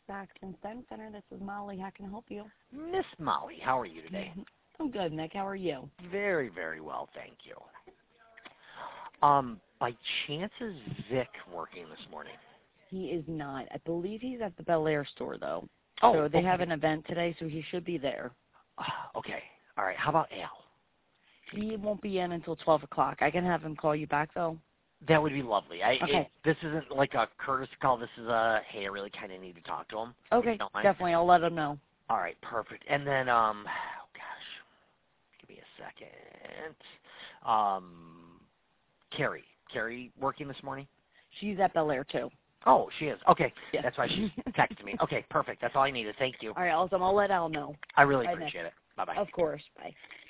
Saxon STEM Center. This is Molly. How can I help you? Miss Molly, how are you today? I'm good, Nick. How are you? Very, very well, thank you. By chance is Vic working this morning? He is not. I believe he's at the Bel Air store, though. Oh, so they okay. have an event today, so he should be there. Okay. All right. How about Al? He won't be in until 12 o'clock. I can have him call you back, though. That would be lovely. Okay. This isn't like a courtesy call. This is a, hey, I really kind of need to talk to him. Okay, definitely. I'll let him know. All right, perfect. And then, oh, gosh, give me a second. Carrie working this morning? She's at Bel Air, too. Oh, she is. Okay. Yeah. That's why she texted me. Okay, perfect. That's all I needed. Thank you. All right, awesome. I'll let Al know. I really appreciate it. Bye-bye. Of course. Bye.